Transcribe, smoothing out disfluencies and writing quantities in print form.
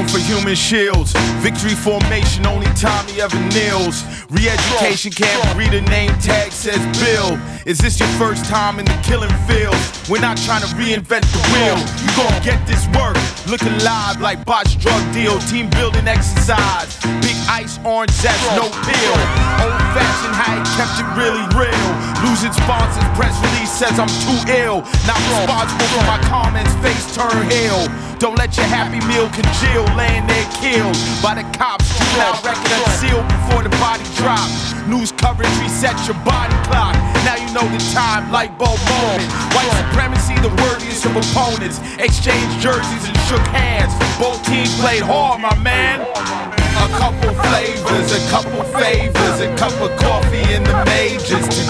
known for human shields. Victory formation, only time he ever kneels. Re-education can't read a name tag, says Bill. Is this your first time in the killing field? We're not trying to reinvent the wheel. You gon' get this work, looking live like botched drug deal. Team building exercise, big ice, orange zest, no pill. Old fashioned, how he kept it really real. Losing sponsors, press release says I'm too ill. Not responsible for my comments, face turn hell. Don't let your happy meal congeal, laying there killed by the cops. Now record unsealed before the body drop. News coverage reset your body clock. Now you know the time, light bulb moment. White supremacy, the worthiest of opponents. Exchanged jerseys and shook hands. Both teams played hard, my man. A couple flavors, a couple favors, a cup of coffee in the majors.